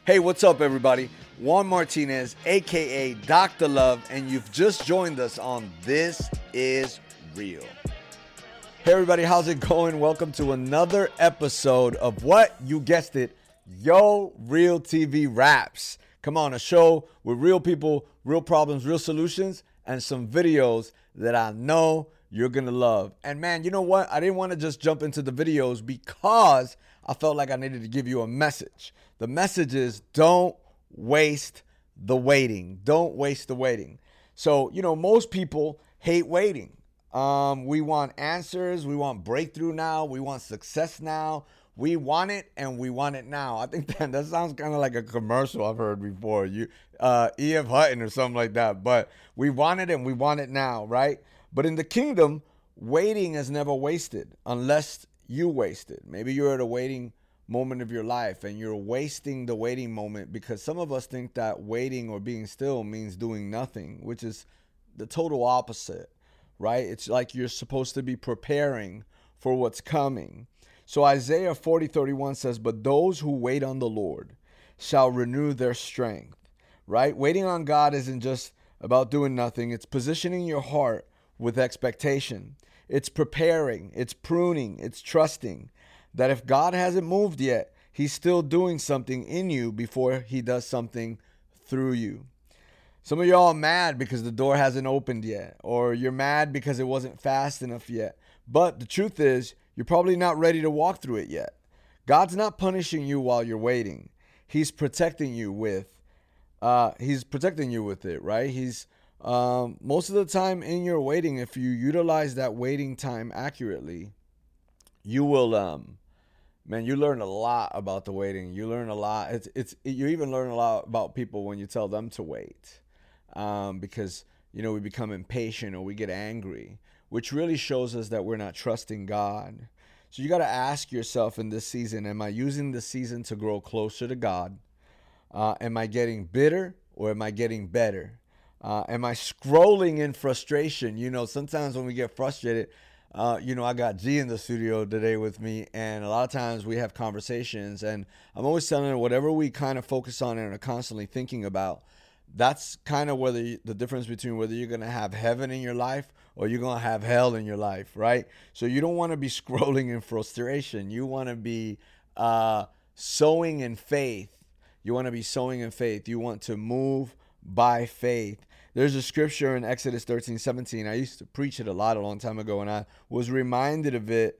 Hey, what's up, everybody? Juan Martinez, aka Dr. Love, and you've just joined us on This Is Real. Hey, everybody, how's it going? Welcome to another episode of what? You guessed it, Yo Real TV Raps. Come on, a show with real people, real problems, real solutions, and some videos that I know you're going to love. And man, you know what? I didn't want to just jump into the videos because I felt like I needed to give you a message. The message is don't waste the waiting. Don't waste the waiting. So, most people hate waiting. We want answers. We want breakthrough now. We want success now. We want it and we want it now. I think that sounds kind of like a commercial I've heard before. E.F. Hutton or something like that. But we want it and we want it now, right? But in the kingdom, waiting is never wasted unless you waste it. Maybe you're at a waiting moment of your life and you're wasting the waiting moment because some of us think that waiting or being still means doing nothing, which is the total opposite, right? It's like you're supposed to be preparing for what's coming. So Isaiah 40:31 says, "But those who wait on the Lord shall renew their strength," right? Waiting on God isn't just about doing nothing. It's positioning your heart with expectation. It's preparing, it's pruning, it's trusting that if God hasn't moved yet, he's still doing something in you before he does something through you. Some of y'all are mad because the door hasn't opened yet, or you're mad because it wasn't fast enough yet. But the truth is, you're probably not ready to walk through it yet. God's not punishing you while you're waiting. He's protecting you with it, right? He's most of the time in your waiting, if you utilize that waiting time accurately, you will you learn a lot about the waiting. You learn a lot. You even learn a lot about people when you tell them to wait, because we become impatient or we get angry, which really shows us that we're not trusting God. So you got to ask yourself in this season: am I using this season to grow closer to God? Am I getting bitter or am I getting better? Am I scrolling in frustration? Sometimes when we get frustrated. I got G in the studio today with me, and a lot of times we have conversations, and I'm always telling her whatever we kind of focus on and are constantly thinking about, that's kind of the difference between whether you're going to have heaven in your life or you're going to have hell in your life, right? So you don't want to be scrolling in frustration. You want to be sowing in faith. You want to be sowing in faith. You want to move by faith. There's a scripture in Exodus 13:17. I used to preach it a long time ago, and I was reminded of it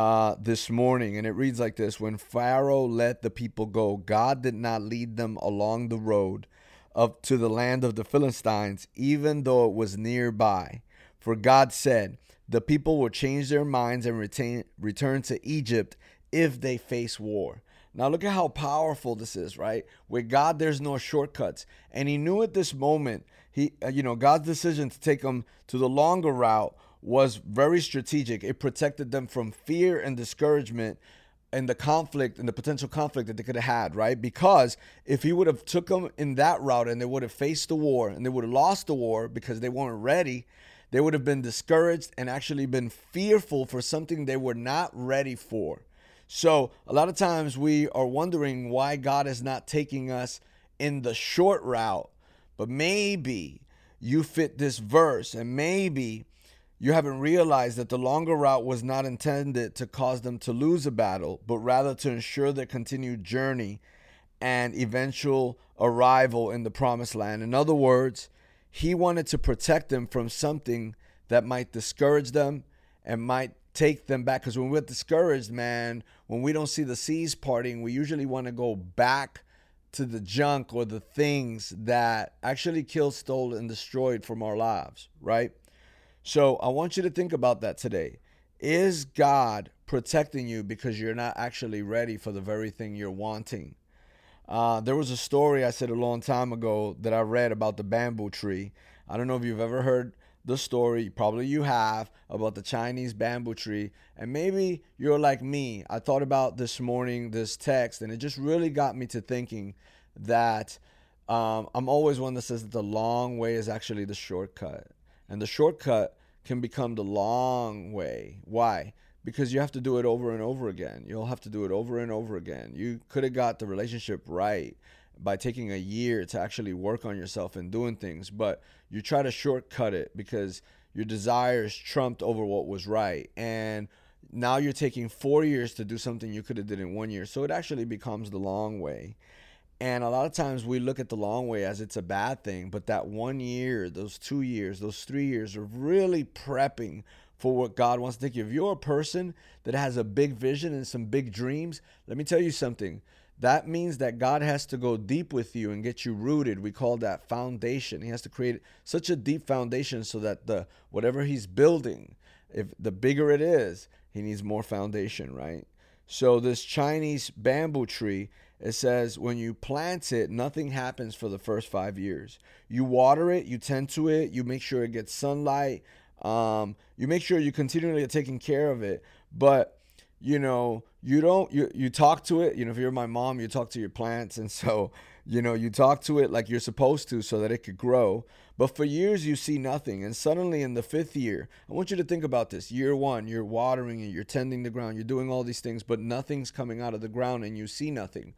this morning. And it reads like this: "When Pharaoh let the people go, God did not lead them along the road up to the land of the Philistines, even though it was nearby. For God said, the people will change their minds and return to Egypt if they face war." Now look at how powerful this is, right? With God, there's no shortcuts. And he knew at this moment, God's decision to take them to the longer route was very strategic. It protected them from fear and discouragement and the conflict and the potential conflict that they could have had, right? Because if he would have took them in that route and they would have faced the war and they would have lost the war because they weren't ready, they would have been discouraged and actually been fearful for something they were not ready for. So a lot of times we are wondering why God is not taking us in the short route, but maybe you fit this verse and maybe you haven't realized that the longer route was not intended to cause them to lose a battle, but rather to ensure their continued journey and eventual arrival in the promised land. In other words, he wanted to protect them from something that might discourage them and might take them back. Because when we're discouraged, man, when we don't see the seas parting, we usually want to go back to the junk or the things that actually killed, stole, and destroyed from our lives, right? So I want you to think about that today. Is God protecting you because you're not actually ready for the very thing you're wanting? There was a story I said a long time ago that I read about the bamboo tree. I don't know if you've ever heard the story, probably you have, about the Chinese bamboo tree. And maybe you're like me. I thought about this morning, this text, and it just really got me to thinking that I'm always one that says that the long way is actually the shortcut. And the shortcut can become the long way. Why? Because you have to do it over and over again. You'll have to do it over and over again. You could have got the relationship right, by taking a year to actually work on yourself and doing things, but you try to shortcut it because your desires trumped over what was right. And now you're taking 4 years to do something you could have did in 1 year. So it actually becomes the long way. And a lot of times we look at the long way as it's a bad thing, but that 1 year, those 2 years, those 3 years are really prepping for what God wants to take you. If you're a person that has a big vision and some big dreams, let me tell you something. That means that God has to go deep with you and get you rooted. We call that foundation. He has to create such a deep foundation so that the whatever he's building, if the bigger it is, he needs more foundation, right? So this Chinese bamboo tree, it says when you plant it, nothing happens for the first 5 years. You water it, you tend to it, you make sure it gets sunlight, you make sure you continually are taking care of it. But you talk to it. If you're my mom, you talk to your plants, and so you talk to it like you're supposed to so that it could grow. But for years you see nothing, and suddenly in the 5th year, I want you to think about this. Year 1, you're watering it, you're tending the ground, you're doing all these things, but nothing's coming out of the ground and you see nothing.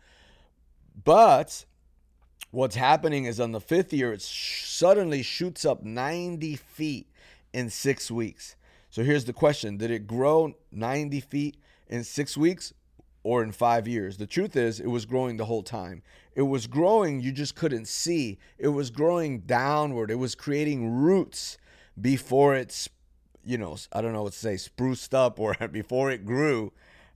But what's happening is on the 5th year, it suddenly shoots up 90 feet in 6 weeks. So here's the question. Did it grow 90 feet in 6 weeks or in 5 years? The truth is, it was growing the whole time. It was growing, you just couldn't see. It was growing downward. It was creating roots before it's, I don't know what to say, spruced up, or before it grew.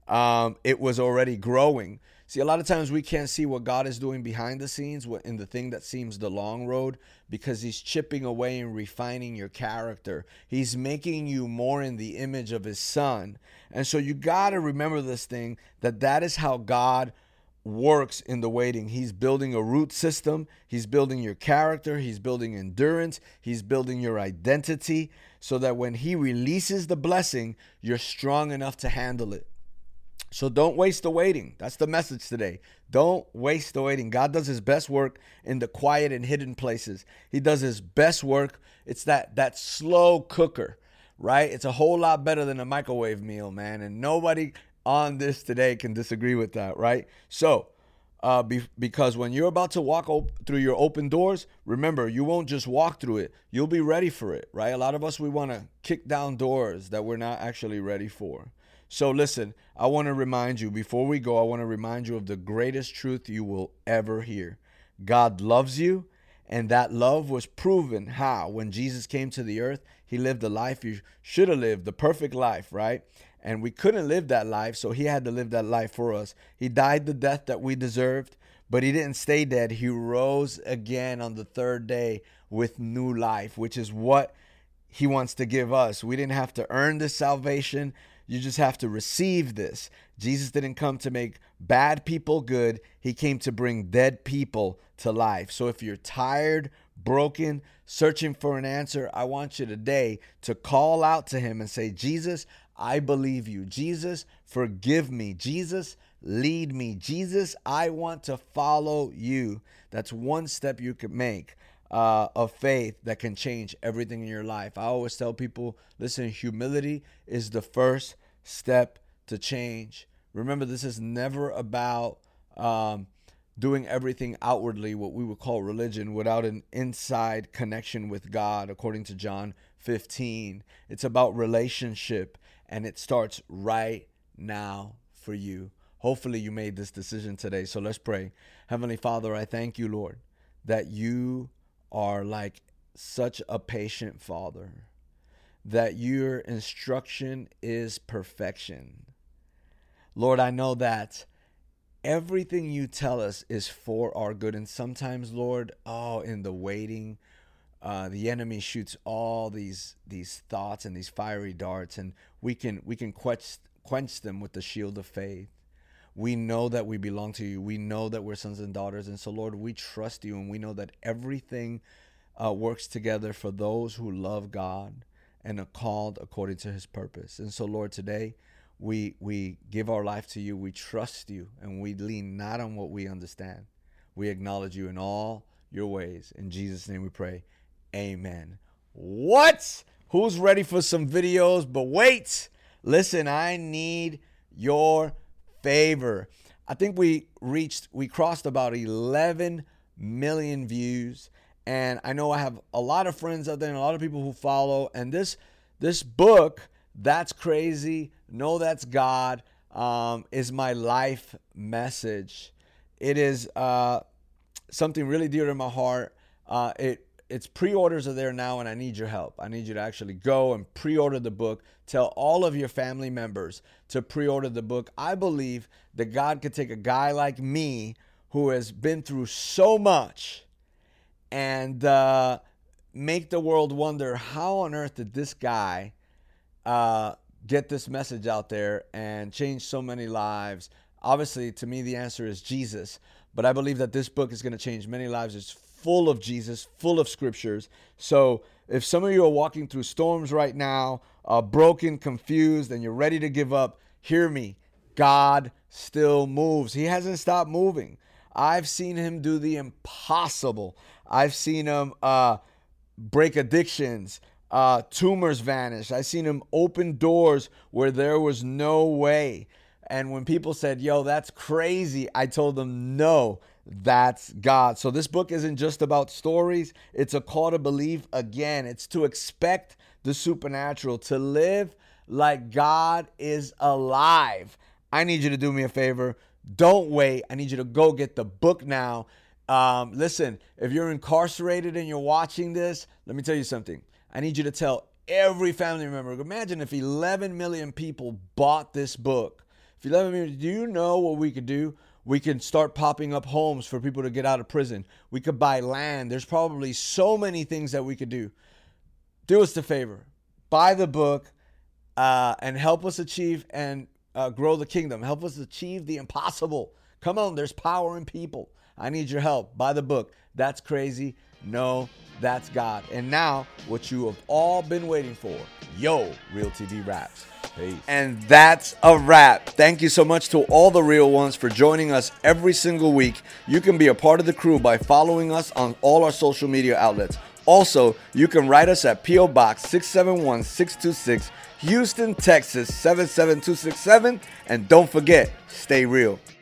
It was already growing. See, a lot of times we can't see what God is doing behind the scenes in the thing that seems the long road, because he's chipping away and refining your character. He's making you more in the image of his son. And so you got to remember this thing, that is how God works in the waiting. He's building a root system. He's building your character. He's building endurance. He's building your identity so that when he releases the blessing, you're strong enough to handle it. So don't waste the waiting. That's the message today. Don't waste the waiting. God does his best work in the quiet and hidden places. He does his best work. It's that slow cooker, right? It's a whole lot better than a microwave meal, man. And nobody on this today can disagree with that, right? So because when you're about to walk through your open doors, remember, you won't just walk through it. You'll be ready for it, right? A lot of us, we want to kick down doors that we're not actually ready for. So listen, I want to remind you, before we go, I want to remind you of the greatest truth you will ever hear. God loves you, and that love was proven how? When Jesus came to the earth, he lived the life you should have lived, the perfect life, right? And we couldn't live that life, so he had to live that life for us. He died the death that we deserved, but he didn't stay dead. He rose again on the 3rd day with new life, which is what he wants to give us. We didn't have to earn this salvation. You just have to receive this. Jesus didn't come to make bad people good. He came to bring dead people to life. So if you're tired, broken, searching for an answer, I want you today to call out to him and say, Jesus, I believe you. Jesus, forgive me. Jesus, lead me. Jesus, I want to follow you. That's one step you could make of faith that can change everything in your life. I always tell people, listen, humility is the first step to change. Remember, this is never about doing everything outwardly, what we would call religion, without an inside connection with God, according to John 15. It's about relationship, and it starts right now for you. Hopefully you made this decision today. So let's pray. Heavenly Father, I thank you, Lord, that you are like such a patient Father, that your instruction is perfection. Lord, I know that everything you tell us is for our good. And sometimes, Lord, in the waiting, the enemy shoots all these thoughts and these fiery darts, and we can quench them with the shield of faith. We know that we belong to you. We know that we're sons and daughters. And so, Lord, we trust you, and we know that everything works together for those who love God and are called according to his purpose. And so, Lord, today we give our life to you. We trust you, and we lean not on what we understand. We acknowledge you in all your ways. In Jesus' name we pray. Amen. What? Who's ready for some videos? But wait, listen, I need your favor. I think we crossed about 11 million views. And I know I have a lot of friends out there and a lot of people who follow. And this book, That's Crazy, No, That's God, is my life message. It is something really dear to my heart. Its pre-orders are there now, and I need your help. I need you to actually go and pre-order the book. Tell all of your family members to pre-order the book. I believe that God could take a guy like me who has been through so much and make the world wonder, how on earth did this guy get this message out there and change so many lives? Obviously, to me, the answer is Jesus. But I believe that this book is going to change many lives. It's full of Jesus, full of scriptures. So if some of you are walking through storms right now, broken, confused, and you're ready to give up, hear me. God still moves. He hasn't stopped moving. I've seen him do the impossible. I've seen him break addictions, tumors vanish. I've seen him open doors where there was no way. And when people said, yo, that's crazy, I told them, no, that's God. So this book isn't just about stories. It's a call to believe again. It's to expect the supernatural, to live like God is alive. I need you to do me a favor. Don't wait. I need you to go get the book now. Listen, if you're incarcerated and you're watching this, let me tell you something. I need you to tell every family member. Imagine if 11 million people bought this book. If 11 million, do you know what we could do? We can start popping up homes for people to get out of prison. We could buy land. There's probably so many things that we could do. Do us the favor. Buy the book and help us achieve and grow the kingdom. Help us achieve the impossible. Come on, there's power in people. I need your help. Buy the book. That's Crazy. No, That's God. And now, what you have all been waiting for. Yo, Real TV Raps. Peace. And that's a wrap. Thank you so much to all the real ones for joining us every single week. You can be a part of the crew by following us on all our social media outlets. Also, you can write us at P.O. Box 671626, Houston, Texas 77267. And don't forget, stay real.